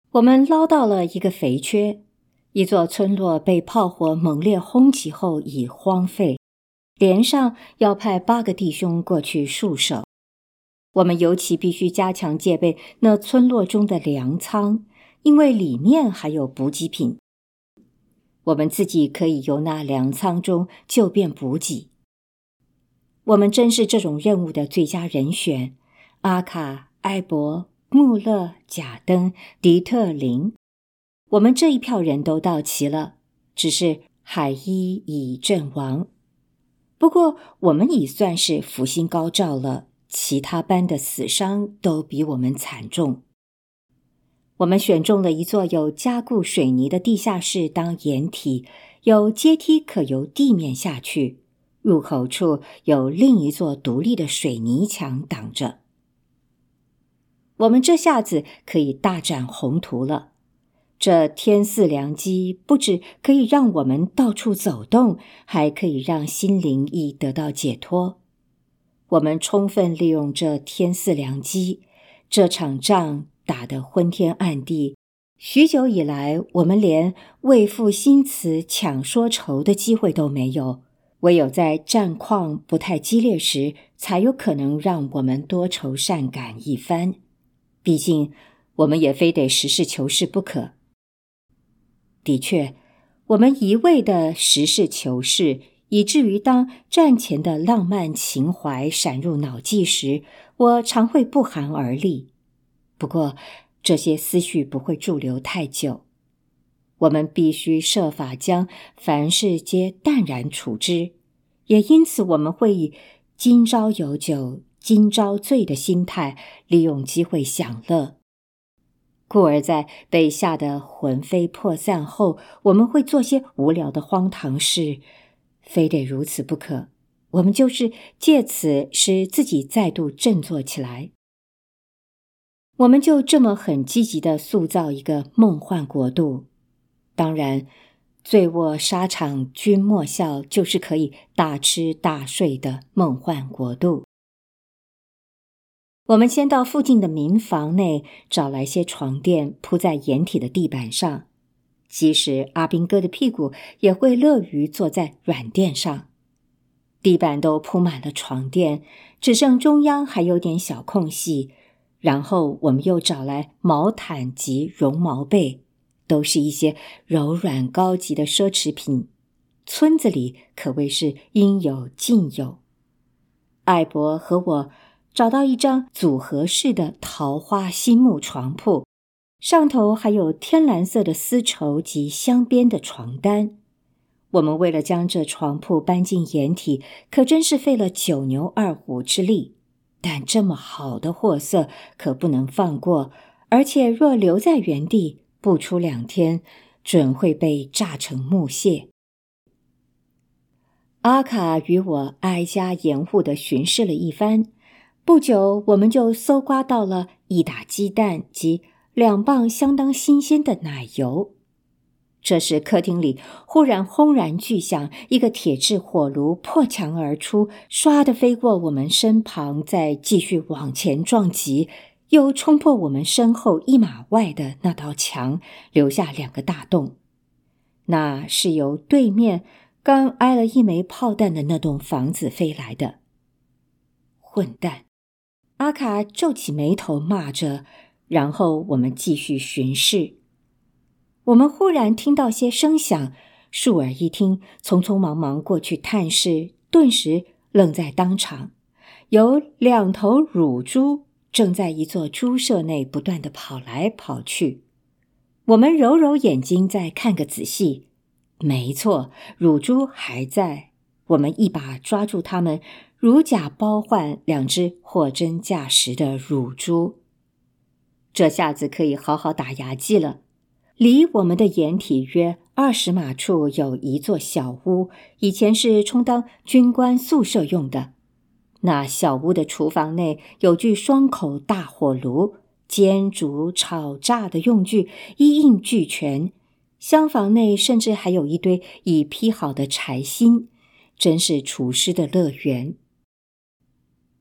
我们捞到了一个肥缺，一座村落被炮火猛烈轰击后已荒废，连上要派8个弟兄过去戍守。我们尤其必须加强戒备那村落中的粮仓，因为里面还有补给品。我们自己可以由那粮仓中就便补给。我们真是这种任务的最佳人选。阿卡、埃伯、穆勒、贾登、迪特林，我们这一票人都到齐了，只是海伊已阵亡。不过我们已算是福星高照了，其他班的死伤都比我们惨重。我们选中了一座有加固水泥的地下室当掩体，有阶梯可由地面下去，入口处有另一座独立的水泥墙挡着。我们这下子可以大展宏图了。这天赐良机不只可以让我们到处走动，还可以让心灵亦得到解脱。我们充分利用这天赐良机，这场仗打得昏天暗地，许久以来我们连为赋新词抢说愁的机会都没有，唯有在战况不太激烈时，才有可能让我们多愁善感一番。毕竟我们也非得实事求是不可。的确，我们一味的实事求是，以至于当战前的浪漫情怀闪入脑际时，我常会不寒而栗。不过这些思绪不会驻留太久，我们必须设法将凡事皆淡然处之，也因此我们会以今朝有酒今朝醉的心态利用机会享乐。故而在被吓得魂飞魄散后，我们会做些无聊的荒唐事，非得如此不可。我们就是借此使自己再度振作起来。我们就这么很积极地塑造一个梦幻国度。当然，醉卧沙场君莫笑，就是可以大吃大睡的梦幻国度。我们先到附近的民房内找来些床垫铺在掩体的地板上，即使阿兵哥的屁股也会乐于坐在软垫上。地板都铺满了床垫，只剩中央还有点小空隙，然后我们又找来毛毯及绒毛被，都是一些柔软高级的奢侈品，村子里可谓是应有尽有。艾伯和我找到一张组合式的桃花心木床铺，上头还有天蓝色的丝绸及镶边的床单。我们为了将这床铺搬进掩体，可真是费了9牛2虎之力，但这么好的货色可不能放过，而且若留在原地，不出2天，准会被炸成木屑。阿卡与我挨家严户地巡视了一番，不久我们就搜刮到了1打鸡蛋及2磅相当新鲜的奶油。这时客厅里忽然轰然巨响，一个铁质火炉破墙而出，唰地飞过我们身旁，再继续往前撞击，又冲破我们身后1码外的那道墙，留下2个大洞。那是由对面刚挨了1枚炮弹的那栋房子飞来的。混蛋！阿卡皱起眉头骂着，然后我们继续巡视。我们忽然听到些声响，竖耳一听，匆匆忙忙过去探视，顿时愣在当场。有2头乳猪正在一座猪舍内不断地跑来跑去。我们揉揉眼睛再看个仔细，没错，乳猪还在。我们一把抓住它们，如假包换2只货真价实的乳猪。这下子可以好好打牙祭了。离我们的掩体约20码处有一座小屋，以前是充当军官宿舍用的。那小屋的厨房内有具双口大火炉，煎煮炒炸的用具一应俱全，厢房内甚至还有一堆已劈好的柴薪，真是厨师的乐园。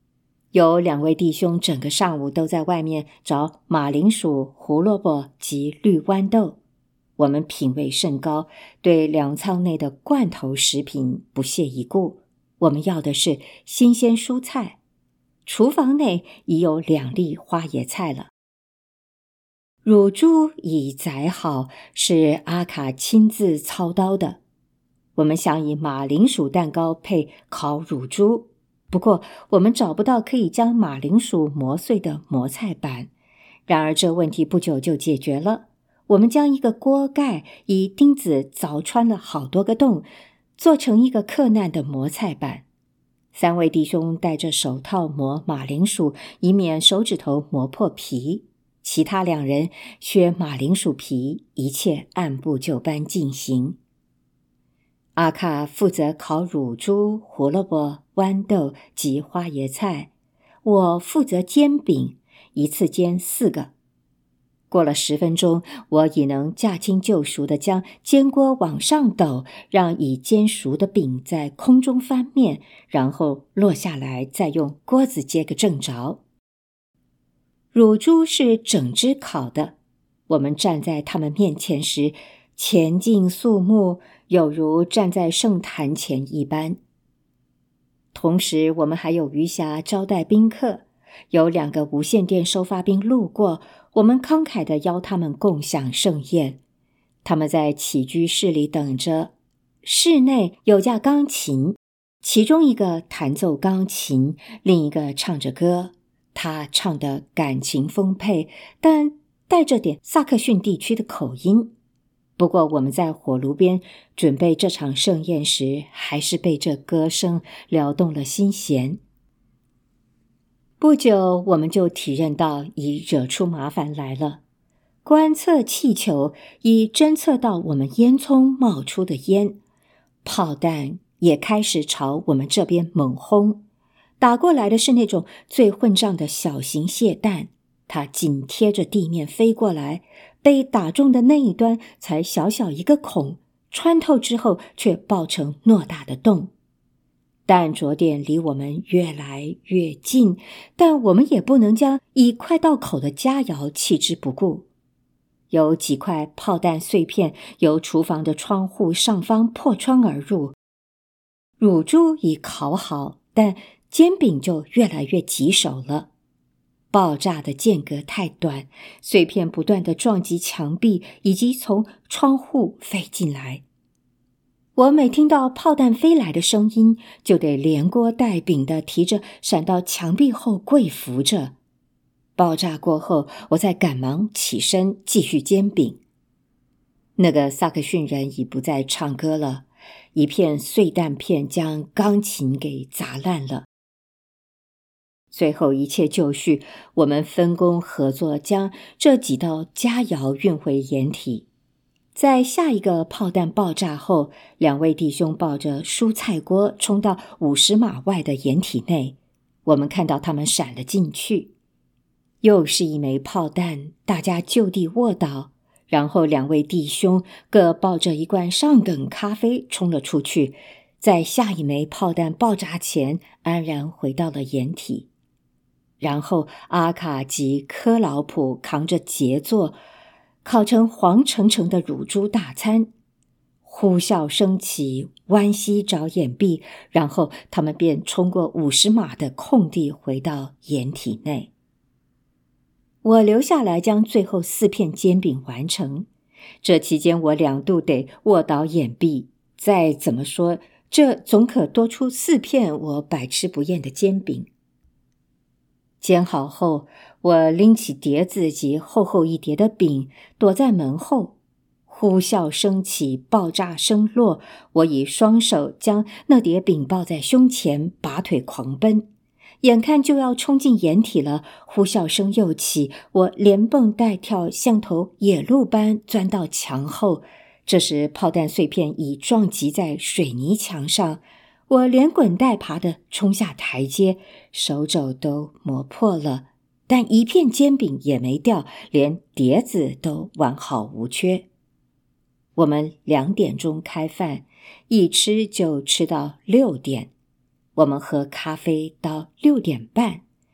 有2位弟兄整个上午都在外面找马铃薯、胡萝卜及绿豌豆。我们品味甚高，对粮仓内的罐头食品不屑一顾。我们要的是新鲜蔬菜。厨房内已有2粒花椰菜了。乳猪已宰好，是阿卡亲自操刀的。我们想以马铃薯蛋糕配烤乳猪，不过我们找不到可以将马铃薯磨碎的磨菜板。然而这问题不久就解决了。我们将一个锅盖以钉子凿穿了好多个洞，做成一个克难的磨菜板。3位弟兄戴着手套磨马铃薯，以免手指头磨破皮。其他2人削马铃薯皮，一切按部就班进行。阿卡负责烤乳猪、胡萝卜、豌豆及花椰菜，我负责煎饼，一次煎4个。过了10分钟，我已能驾轻就熟地将煎锅往上抖，让已煎熟的饼在空中翻面，然后落下来，再用锅子接个正着。乳猪是整只烤的，我们站在他们面前时，前进肃穆，有如站在圣坛前一般。同时我们还有余暇招待宾客，有2个无线电收发兵路过，我们慷慨地邀他们共享盛宴。他们在起居室里等着。室内有架钢琴，其中一个弹奏钢琴，另一个唱着歌。他唱得感情丰沛，但带着点萨克逊地区的口音。不过我们在火炉边准备这场盛宴时，还是被这歌声撩动了心弦。不久我们就体认到已惹出麻烦来了。观测气球已侦测到我们烟囱冒出的烟，炮弹也开始朝我们这边猛轰。打过来的是那种最混账的小型蟹弹，它紧贴着地面飞过来，被打中的那一端才小小一个孔，穿透之后却爆成偌大的洞。弹着点离我们越来越近，但我们也不能将已快到口的佳肴弃之不顾。有几块炮弹碎片由厨房的窗户上方破窗而入。乳猪已烤好，但煎饼就越来越棘手了。爆炸的间隔太短，碎片不断地撞击墙壁，以及从窗户飞进来。我每听到炮弹飞来的声音，就得连锅带饼地提着闪到墙壁后跪伏着。爆炸过后，我再赶忙起身继续煎饼。那个萨克逊人已不再唱歌了，一片碎弹片将钢琴给砸烂了。最后一切就绪，我们分工合作，将这几道佳肴运回掩体。在下一个炮弹爆炸后，2位弟兄抱着蔬菜锅冲到50码外的掩体内，我们看到他们闪了进去。又是一枚炮弹，大家就地卧倒，然后2位弟兄各抱着一罐上等咖啡冲了出去，在下一枚炮弹爆炸前安然回到了掩体。然后阿卡及科劳普扛着杰作，烤成黄澄澄的乳猪大餐。呼啸升起，弯膝找掩蔽，然后他们便冲过50码的空地回到掩体内。我留下来将最后4片煎饼完成。这期间我2度得卧倒掩蔽，再怎么说，这总可多出4片我百吃不厌的煎饼。煎好后，我拎起碟子及厚厚一叠的饼，躲在门后。呼啸升起，爆炸声落，我以双手将那叠饼抱在胸前，拔腿狂奔。眼看就要冲进掩体了，呼啸声又起，我连蹦带跳，像头野鹿般钻到墙后。这时炮弹碎片已撞击在水泥墙上，我连滚带爬地冲下台阶，手肘都磨破了，但一片煎饼也没掉，连碟子都完好无缺。我们2点钟开饭，一吃就吃到6点。我们喝咖啡到6点半，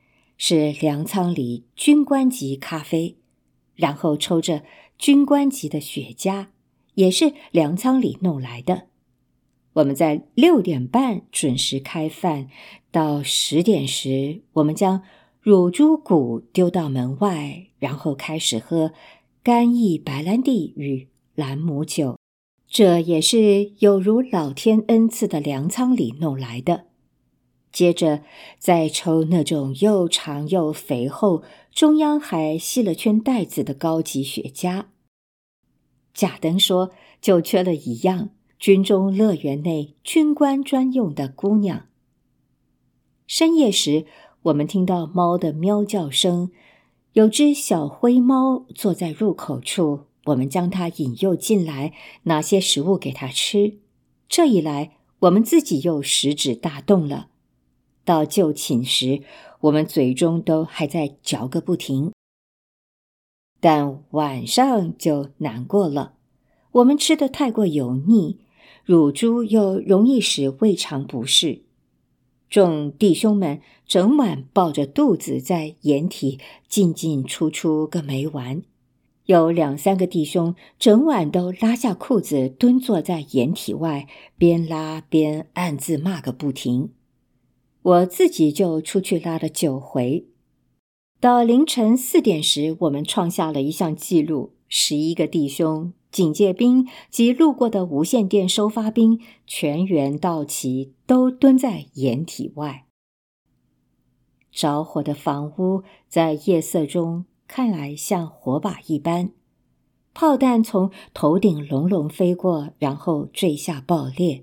是粮仓里军官级咖啡，然后抽着军官级的雪茄，也是粮仓里弄来的。我们在6点半准时开饭，到10点时，我们将乳猪骨丢到门外，然后开始喝干邑白兰地与兰姆酒，这也是有如老天恩赐的粮仓里弄来的。接着再抽那种又长又肥厚，中央还系了圈带子的高级雪茄。贾登说，就缺了一样，军中乐园内军官专用的姑娘。深夜时，我们听到猫的喵叫声，有只小灰猫坐在入口处，我们将它引诱进来，拿些食物给它吃。这一来，我们自己又食指大动了。到就寝时，我们嘴中都还在嚼个不停。但晚上就难过了，我们吃得太过油腻，乳猪又容易使胃肠不适。众弟兄们整晚抱着肚子在掩体进进出出个没完，有2-3个弟兄整晚都拉下裤子蹲坐在掩体外，边拉边暗自骂个不停。我自己就出去拉了9回。到凌晨4点时，我们创下了一项纪录，11个弟兄、警戒兵及路过的无线电收发兵全员到齐，都蹲在掩体外。着火的房屋在夜色中看来像火把一般，炮弹从头顶隆隆飞过，然后坠下爆裂。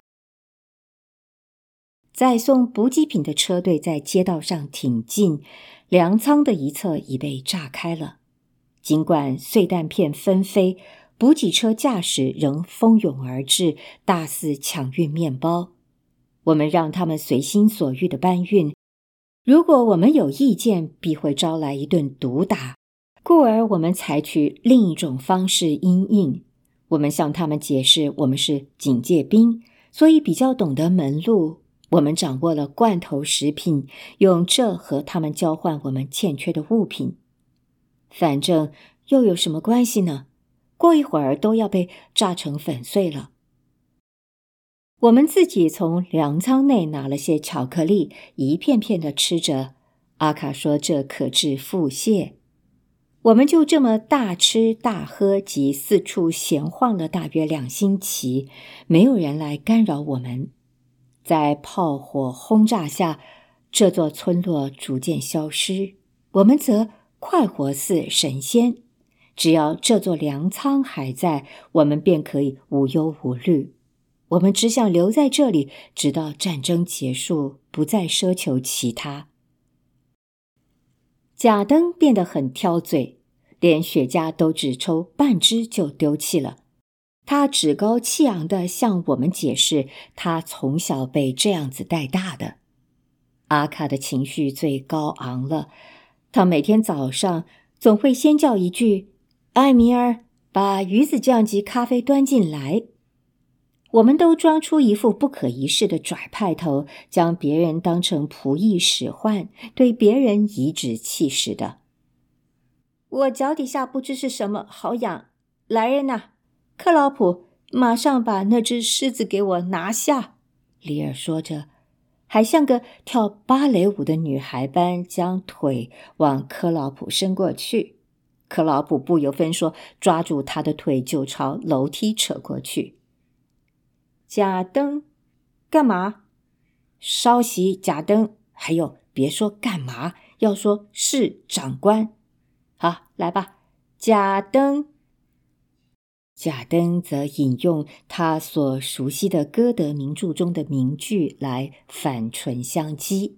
载送补给品的车队在街道上挺进，粮仓的一侧已被炸开了。尽管碎弹片纷飞，补给车驾驶仍蜂拥而至，大肆抢运面包。我们让他们随心所欲地搬运，如果我们有意见，必会招来一顿毒打，故而我们采取另一种方式因应。我们向他们解释，我们是警戒兵，所以比较懂得门路。我们掌握了罐头食品，用这和他们交换我们欠缺的物品。反正又有什么关系呢？过一会儿都要被炸成粉碎了。我们自己从粮仓内拿了些巧克力，一片片地吃着。阿卡说这可治腹泻。我们就这么大吃大喝及四处闲晃了大约2星期，没有人来干扰我们。在炮火轰炸下，这座村落逐渐消失，我们则快活似神仙。只要这座粮仓还在，我们便可以无忧无虑。我们只想留在这里，直到战争结束，不再奢求其他。贾登变得很挑嘴，连雪茄都只抽半支就丢弃了。他趾高气扬地向我们解释，他从小被这样子带大的。阿卡的情绪最高昂了，他每天早上总会先叫一句：“艾米尔，把鱼子酱及咖啡端进来。”我们都装出一副不可一世的拽派头，将别人当成仆役使唤，对别人颐指气使的。我脚底下不知是什么，好痒！来人呐！克劳普，马上把那只狮子给我拿下！里尔说着，还像个跳芭蕾舞的女孩般将腿往克劳普伸过去。克劳普不由分说，抓住他的腿就朝楼梯扯过去。贾登，干嘛？稍息，贾登。还有，别说干嘛，要说是长官。好，来吧，贾登。贾登则引用他所熟悉的歌德名著中的名句来反唇相讥。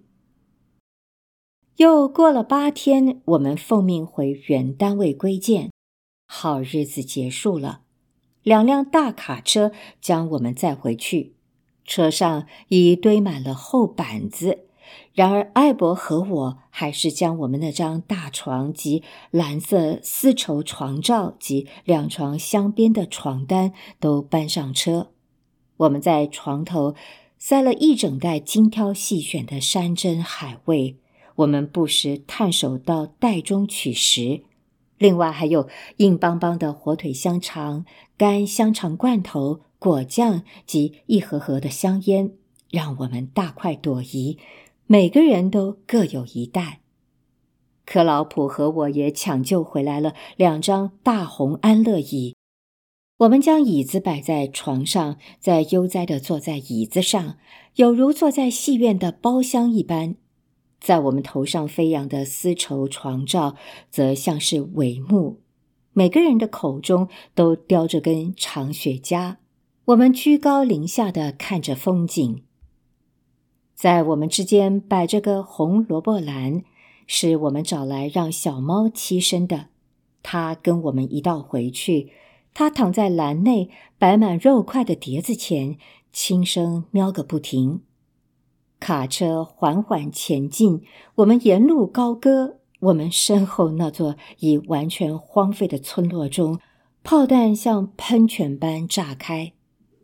又过了8天，我们奉命回原单位归建，好日子结束了。2辆大卡车将我们载回去，车上已堆满了厚板子。然而艾伯和我还是将我们那张大床及蓝色丝绸床罩及2床镶边的床单都搬上车。我们在床头塞了一整袋精挑细选的山珍海味， 我们不时探手到袋中取食。另外还有硬邦邦的火腿香肠、干香肠罐头、果酱及一盒盒的香烟，让我们大快朵颐，每个人都各有一袋。克劳普和我也抢救回来了2张大红安乐椅，我们将椅子摆在床上，再悠哉地坐在椅子上，有如坐在戏院的包厢一般。在我们头上飞扬的丝绸床罩则像是帷幕，每个人的口中都叼着根长雪茄，我们居高临下地看着风景。在我们之间摆着个红萝卜篮，是我们找来让小猫栖身的。它跟我们一道回去，它躺在篮内摆满肉块的碟子前，轻声喵个不停。卡车缓缓前进，我们沿路高歌。我们身后那座已完全荒废的村落中，炮弹像喷泉般炸开。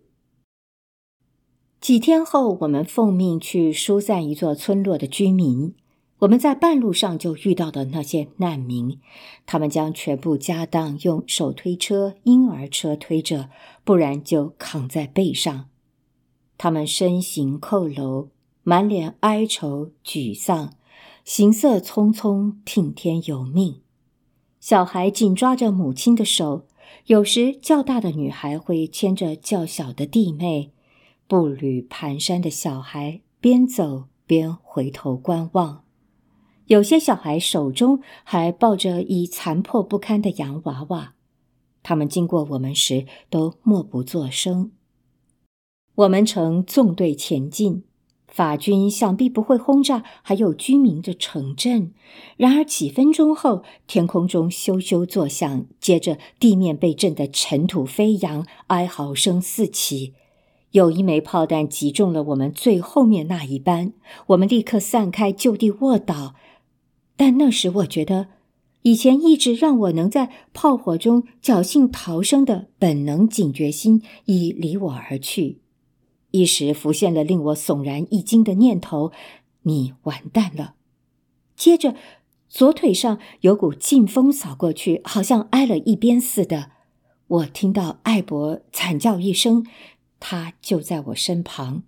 几天后，我们奉命去疏散一座村落的居民。我们在半路上就遇到的那些难民，他们将全部家当用手推车、婴儿车推着，不然就扛在背上。他们身形佝偻，满脸哀愁沮丧，行色匆匆，听天由命。小孩紧抓着母亲的手，有时较大的女孩会牵着较小的弟妹，步履蹒跚的小孩边走边回头观望。有些小孩手中还抱着已残破不堪的洋娃娃，他们经过我们时都默不作声。我们呈纵队前进，法军想必不会轰炸还有居民的城镇，然而几分钟后，天空中咻咻作响，接着地面被震得尘土飞扬，哀嚎声四起。有一枚炮弹击中了我们最后面那一班，我们立刻散开，就地卧倒。但那时我觉得，以前一直让我能在炮火中侥幸逃生的本能警觉心已离我而去。一时浮现了令我悚然一惊的念头：你完蛋了。接着左腿上有股劲风扫过去，好像挨了一鞭似的。我听到艾伯惨叫一声，他就在我身旁。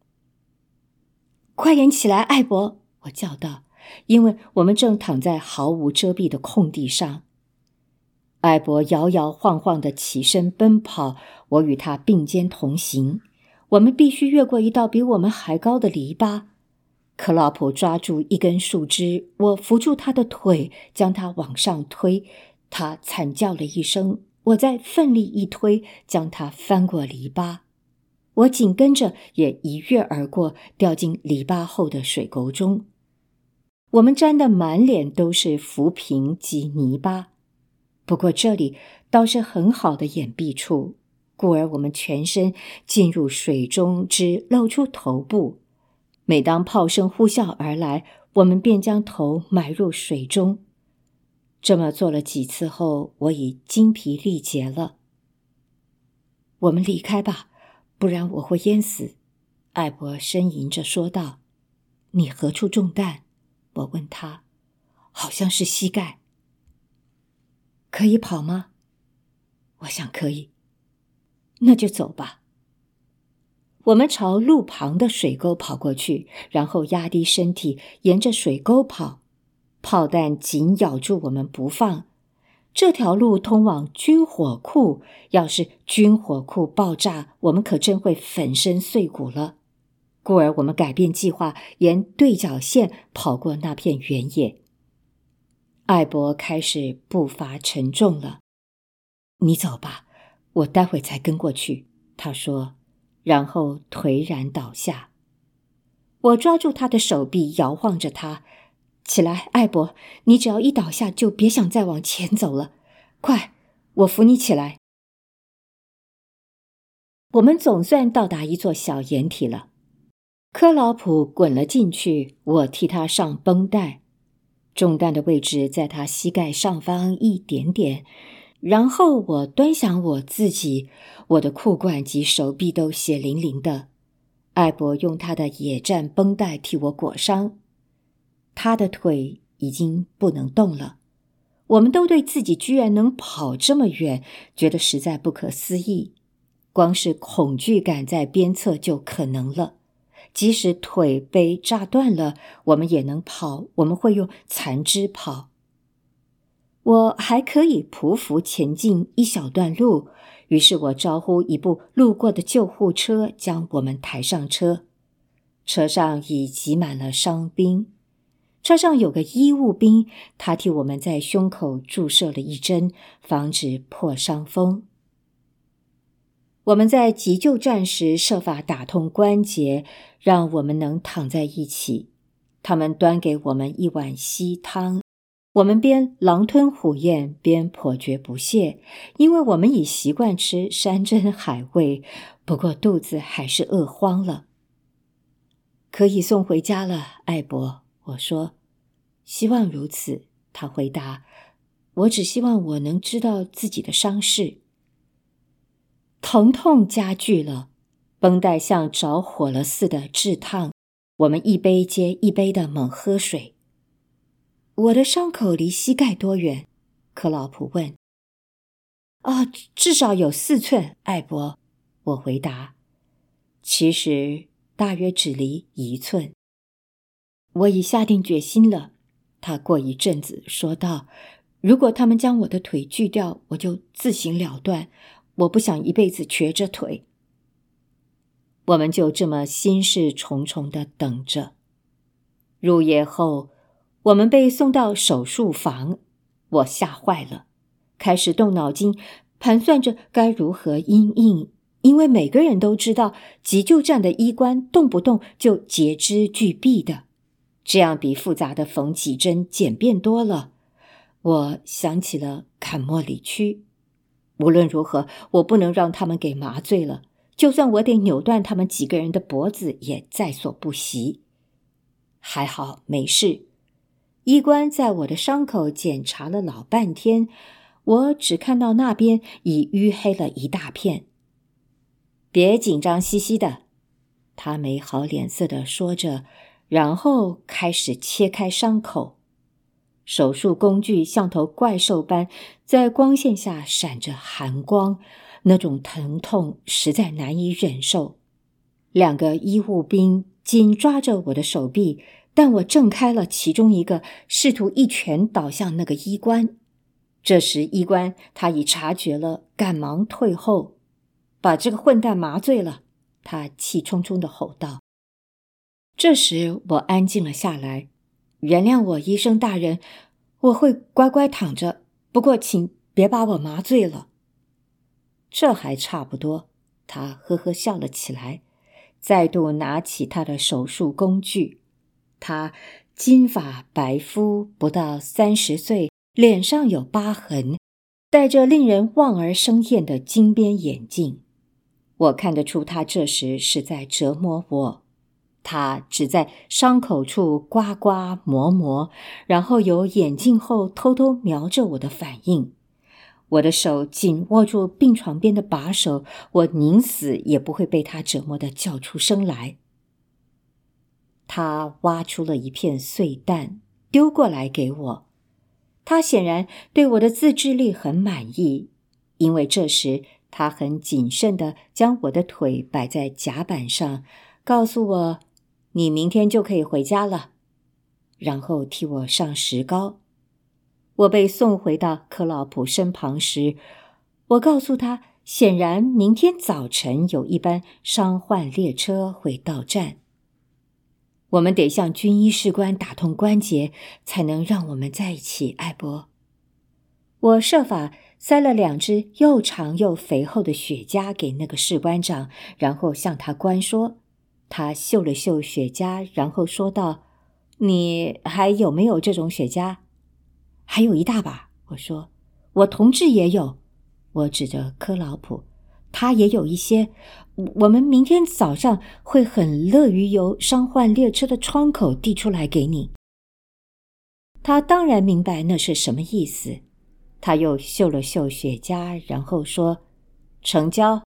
快点起来，艾伯！我叫道，因为我们正躺在毫无遮蔽的空地上。艾伯摇摇晃晃地起身奔跑，我与他并肩同行。我们必须越过一道比我们还高的篱笆。克劳普抓住一根树枝，我扶住他的腿，将他往上推。他惨叫了一声，我再奋力一推，将他翻过篱笆。我紧跟着也一跃而过，掉进篱笆后的水沟中。我们沾得满脸都是浮萍及泥巴，不过这里倒是很好的掩蔽处，故而我们全身进入水中，只露出头部。每当炮声呼啸而来，我们便将头埋入水中。这么做了几次后，我已精疲力竭了。我们离开吧，不然我会淹死，艾伯呻吟着说道。你何处中弹？我问他。好像是膝盖。可以跑吗？我想可以。那就走吧。我们朝路旁的水沟跑过去，然后压低身体沿着水沟跑。炮弹紧咬住我们不放。这条路通往军火库，要是军火库爆炸，我们可真会粉身碎骨了。故而我们改变计划，沿对角线跑过那片原野。艾伯开始步伐沉重了。你走吧，我待会才跟过去，他说，然后颓然倒下。我抓住他的手臂，摇晃着他。起来，艾伯，你只要一倒下，就别想再往前走了。快，我扶你起来。我们总算到达一座小掩体了。克劳普滚了进去，我替他上绷带。中弹的位置在他膝盖上方一点点，然后我端详我自己，我的裤管及手臂都血淋淋的。艾伯用他的野战绷带替我裹伤。 他的腿已经不能动了。我们都对自己居然能跑这么远，觉得实在不可思议。光是恐惧感在鞭策就可能了。即使腿被炸断了，我们也能跑，我们会用残肢跑。我还可以匍匐前进一小段路，于是我招呼一部路过的救护车将我们抬上车。车上已挤满了伤兵，车上有个医务兵，他替我们在胸口注射了一针，防止破伤风。我们在急救站时设法打通关节，让我们能躺在一起。他们端给我们一碗稀汤，我们边狼吞虎咽边颇觉不屑，因为我们已习惯吃山珍海味，不过肚子还是饿慌了。可以送回家了，艾伯，我说。希望如此，他回答。我只希望我能知道自己的伤势。疼痛加剧了，绷带像着火了似的炙烫，我们一杯接一杯的猛喝水。我的伤口离膝盖多远？克劳普问。至少有4寸，艾伯，我回答。其实大约只离1寸。我已下定决心了，他过一阵子说道，如果他们将我的腿锯掉，我就自行了断，我不想一辈子瘸着腿。我们就这么心事重重地等着。入夜后，我们被送到手术房，我吓坏了，开始动脑筋，盘算着该如何因应，因为每个人都知道急救站的医官动不动就截肢锯臂的，这样比复杂的缝几针简便多了。我想起了坎莫里区，无论如何，我不能让他们给麻醉了，就算我得扭断他们几个人的脖子也在所不惜。还好没事，医官在我的伤口检查了老半天，我只看到那边已淤黑了一大片。别紧张兮兮的，他没好脸色地说着，然后开始切开伤口。手术工具像头怪兽般在光线下闪着寒光，那种疼痛实在难以忍受。2个医务兵紧抓着我的手臂，但我挣开了其中一个，试图一拳倒向那个医官。这时医官他已察觉了，赶忙退后。把这个混蛋麻醉了，他气冲冲地吼道。这时我安静了下来。原谅我，医生大人，我会乖乖躺着，不过请别把我麻醉了。这还差不多，他呵呵笑了起来，再度拿起他的手术工具。他金发白肤，不到30岁，脸上有疤痕，戴着令人望而生厌的金边眼镜。我看得出他这时是在折磨我。他只在伤口处刮刮磨磨，然后由眼镜后偷偷瞄着我的反应。我的手紧握住病床边的把手，我宁死也不会被他折磨得叫出声来。他挖出了一片碎蛋，丢过来给我。他显然对我的自制力很满意，因为这时他很谨慎地将我的腿摆在甲板上，告诉我，你明天就可以回家了，然后替我上石膏。我被送回到克劳普身旁时，我告诉他，显然明天早晨有一班伤患列车会到站。我们得向军医士官打通关节，才能让我们在一起，艾伯。我设法塞了2只又长又肥厚的雪茄给那个士官长，然后向他关说。他嗅了嗅雪茄，然后说道，你还有没有这种雪茄？还有一大把，我说。我同志也有，我指着克劳普，他也有一些。我们明天早上会很乐于由伤患列车的窗口递出来给你。他当然明白那是什么意思。他又嗅了嗅雪茄，然后说，成交。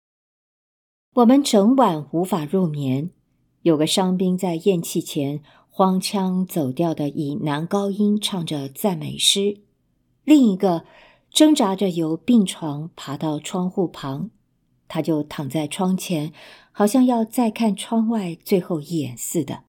我们整晚无法入眠。有个伤兵在咽气前荒腔走调的以男高音唱着赞美诗，另一个挣扎着由病床爬到窗户旁，他就躺在窗前，好像要再看窗外最后一眼似的。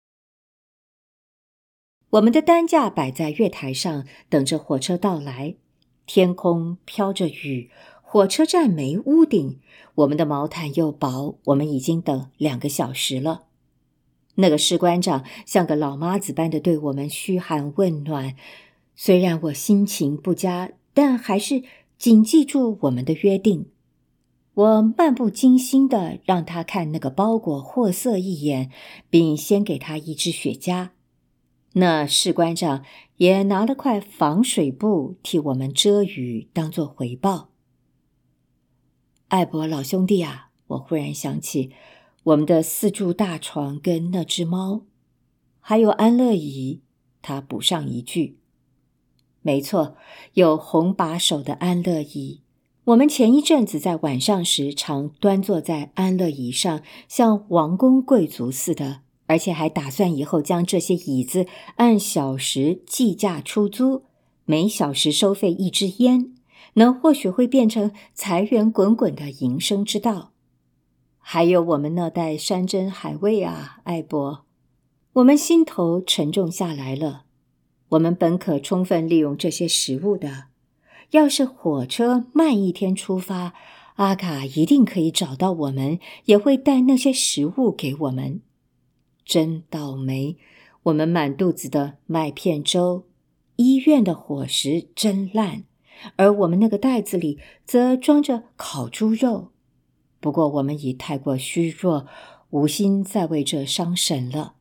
我们的担架摆在月台上，等着火车到来。天空飘着雨，火车站没屋顶，我们的毛毯又薄，我们已经等2个小时了。那个士官长像个老妈子般的对我们嘘寒问暖，虽然我心情不佳，但还是谨记住我们的约定。我漫不经心地让他看那个包裹货色一眼，并先给他一支雪茄。那士官长也拿了块防水布替我们遮雨，当作回报。艾伯老兄弟啊，我忽然想起我们的4柱大床跟那只猫，还有安乐椅，他补上一句。没错，有红把手的安乐椅。我们前一阵子在晚上时常端坐在安乐椅上，像王公贵族似的，而且还打算以后将这些椅子按小时计价出租，每小时收费1支烟，那或许会变成财源滚滚的营生之道。还有我们那袋山珍海味啊，艾伯，我们心头沉重下来了。我们本可充分利用这些食物的，要是火车慢1天出发，阿卡一定可以找到我们，也会带那些食物给我们。真倒霉，我们满肚子的麦片粥，医院的伙食真烂，而我们那个袋子里则装着烤猪肉。不过我们已太过虚弱，无心再为这伤神了。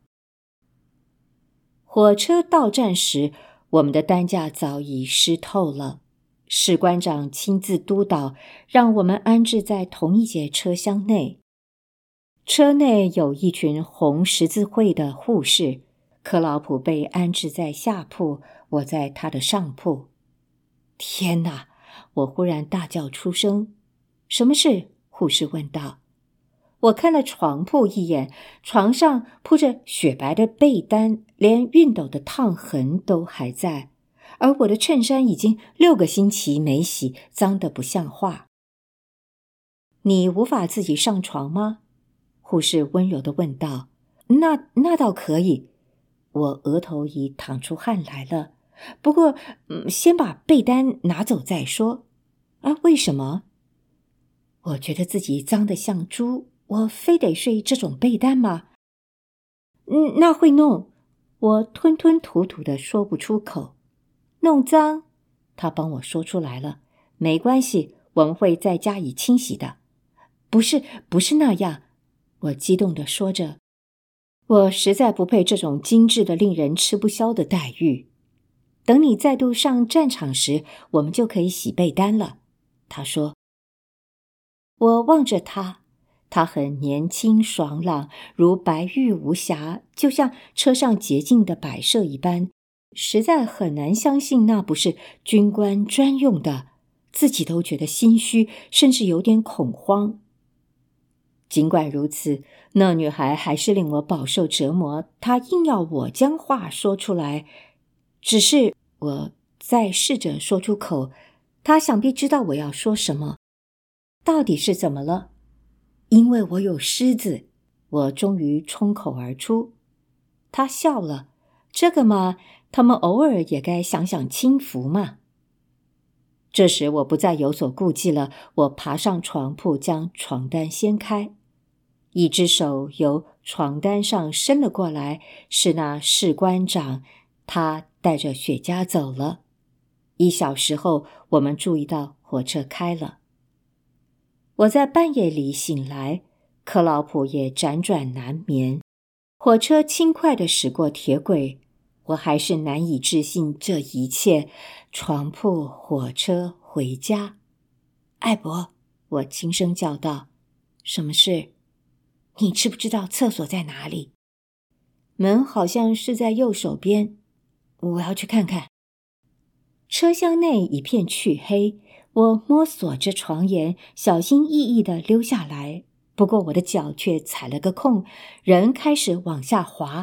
火车到站时，我们的担架早已湿透了。士官长亲自督导，让我们安置在同一节车厢内。车内有一群红十字会的护士，克劳普被安置在下铺，我在他的上铺。天哪！我忽然大叫出声。什么事？护士问道。我看了床铺一眼，床上铺着雪白的被单，连熨斗的烫痕都还在，而我的衬衫已经6个星期没洗，脏得不像话。你无法自己上床吗？护士温柔地问道。那倒可以。我额头已淌出汗来了。不过，先把被单拿走再说。啊，为什么？我觉得自己脏得像猪，我非得睡这种被单吗？那会弄。我吞吞吐吐地说不出口。弄脏？他帮我说出来了。没关系，我们会再加以清洗的。不是那样，我激动地说着。我实在不配这种精致的令人吃不消的待遇。等你再度上战场时，我们就可以洗被单了，他说。我望着他，他很年轻爽朗，如白玉无瑕，就像车上洁净的摆设一般，实在很难相信那不是军官专用的，自己都觉得心虚，甚至有点恐慌。尽管如此，那女孩还是令我饱受折磨，她硬要我将话说出来。只是我再试着说出口，她想必知道我要说什么。到底是怎么了？因为我有虱子，我终于冲口而出。她笑了。这个嘛，他们偶尔也该享享清福嘛。这时我不再有所顾忌了，我爬上床铺，将床单掀开。一只手由床单上伸了过来，是那士官长，他带着雪茄走了。1小时后，我们注意到火车开了。我在半夜里醒来，克劳普也辗转难眠。火车轻快地驶过铁轨，我还是难以置信这一切，床铺、火车、回家。艾伯，我轻声叫道，什么事？你知不知道厕所在哪里？门好像是在右手边，我要去看看。车厢内一片黢黑，我摸索着床沿，小心翼翼地溜下来，不过我的脚却踩了个空，人开始往下滑，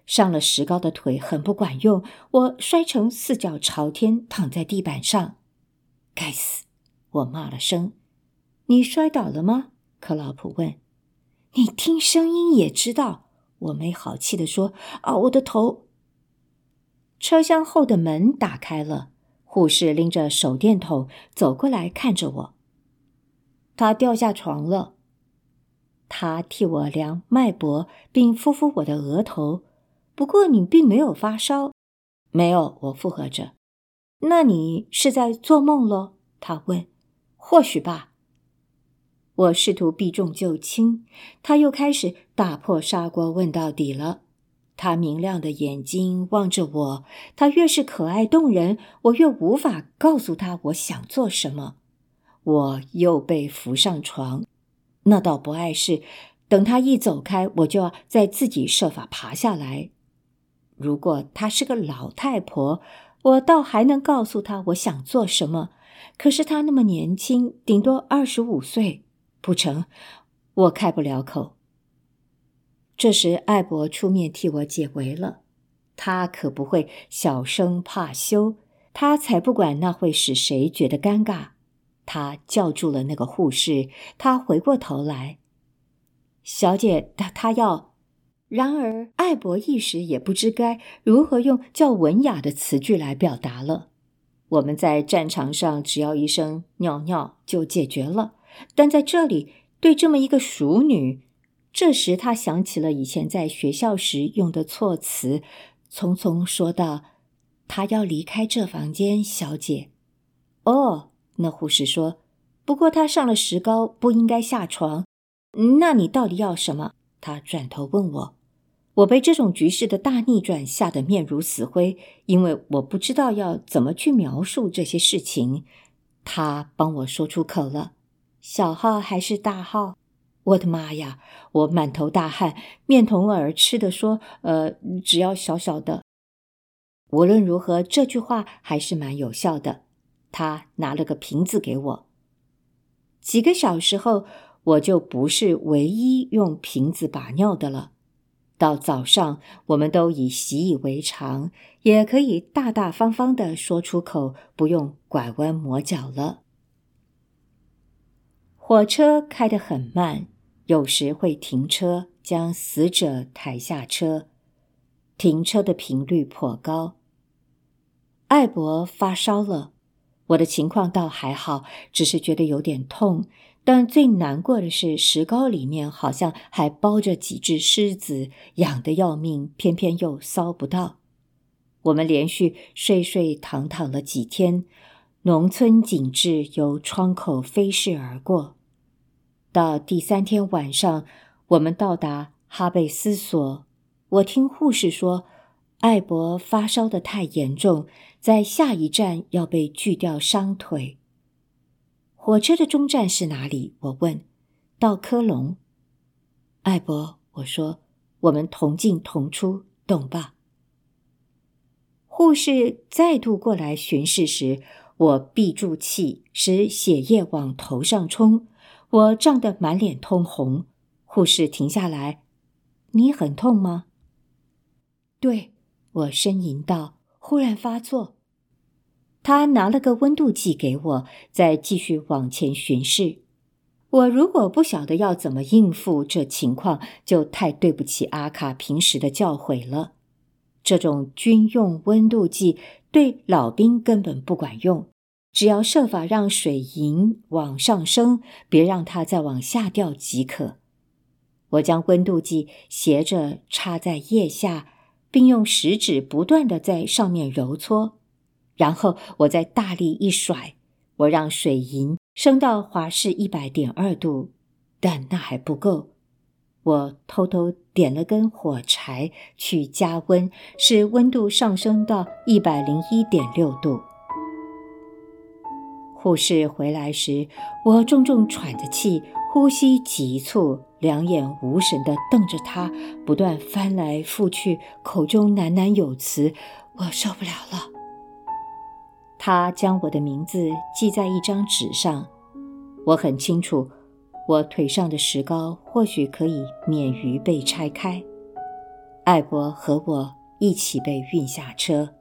上了石膏的腿很不管用，我摔成四脚朝天躺在地板上。该死！我骂了声。你摔倒了吗？克劳普问。你听声音也知道，我没好气地说。我的头。车厢后的门打开了，护士拎着手电筒走过来看着我。他掉下床了。他替我量脉搏，并敷敷我的额头。不过你并没有发烧。没有，我附和着。那你是在做梦咯？他问。或许吧。我试图避重就轻，他又开始打破砂锅问到底了。他明亮的眼睛望着我，他越是可爱动人，我越无法告诉他我想做什么。我又被扶上床，那倒不碍事，等他一走开，我就要再自己设法爬下来。如果她是个老太婆，我倒还能告诉她我想做什么，可是她那么年轻，顶多25岁，不成，我开不了口。这时艾伯出面替我解围了，他可不会小声怕羞，他才不管那会使谁觉得尴尬。他叫住了那个护士，他回过头来。小姐，他要……然而艾伯一时也不知该如何用较文雅的词句来表达了。我们在战场上只要一声尿尿就解决了，但在这里对这么一个淑女，这时他想起了以前在学校时用的措辞，匆匆说道：他要离开这房间，小姐。哦，那护士说，不过他上了石膏，不应该下床。那你到底要什么？他转头问我。我被这种局势的大逆转吓得面如死灰，因为我不知道要怎么去描述这些事情。他帮我说出口了。小号还是大号？我的妈呀！我满头大汗，面红耳赤地说，只要小小的。无论如何，这句话还是蛮有效的。他拿了个瓶子给我。几个小时后，我就不是唯一用瓶子把尿的了。到早上，我们都已习以为常，也可以大大方方地说出口，不用拐弯抹角了。火车开得很慢，有时会停车，将死者抬下车。停车的频率颇高。艾伯发烧了，我的情况倒还好，只是觉得有点痛。但最难过的是，石膏里面好像还包着几只虱子，痒得要命，偏偏又搔不到。我们连续睡躺了几天，农村景致由窗口飞逝而过。到第3天晚上，我们到达哈贝斯所。我听护士说，艾伯发烧得太严重，在下一站要被锯掉伤腿。火车的终站是哪里？我问。到科隆。艾伯，我说，我们同进同出，懂吧？护士再度过来巡视时，我闭住气，使血液往头上冲，我胀得满脸通红。护士停下来。你很痛吗？对，我呻吟道，忽然发作。他拿了个温度计给我，再继续往前巡视。我如果不晓得要怎么应付这情况，就太对不起阿卡平时的教诲了。这种军用温度计对老兵根本不管用，只要设法让水银往上升，别让它再往下掉即可。我将温度计斜着插在腋下，并用食指不断地在上面揉搓。然后我再大力一甩，我让水银升到华氏100.2度，但那还不够。我偷偷点了根火柴去加温，使温度上升到101.6度。护士回来时，我重重喘着气，呼吸急促，两眼无神地瞪着他，不断翻来覆去，口中喃喃有词，我受不了了。他将我的名字记在一张纸上，我很清楚，我腿上的石膏或许可以免于被拆开。 艾伯和我一起被运下车。